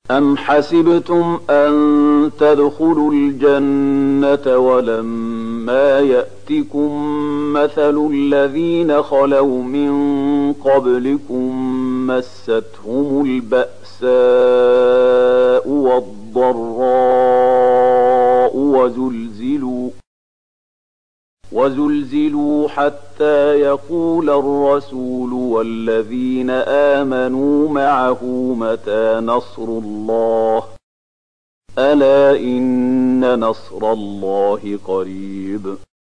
أم حسبتم أن تدخلوا الجنة ولما يأتكم مثل الذين خلوا من قبلكم مستهم البأساء والضراء وزلزلوا حتى يقول الرسول والذين آمنوا معه متى نصر الله ألا إن نصر الله قريب